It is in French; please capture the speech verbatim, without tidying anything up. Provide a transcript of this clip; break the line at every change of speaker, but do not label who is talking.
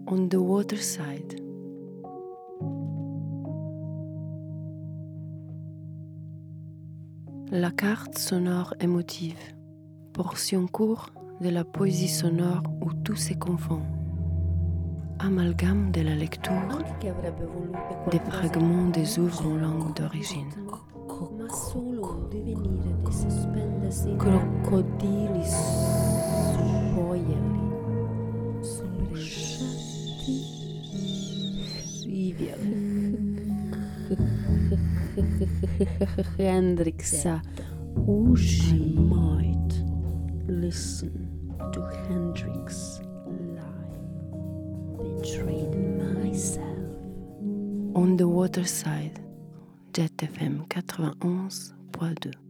On the Waterside. La carte sonore émotive, portion courte de la poésie sonore où tout se confond. Amalgame de la lecture des fragments des œuvres en langue d'origine.
Ma solo un divenire di sospendersi crocodili suoieli slusciati Vivian Hendrixa Ushi I might listen to Hendrix live betrayed myself
On the Waterside. Jet F M quatre-vingt-onze point deux.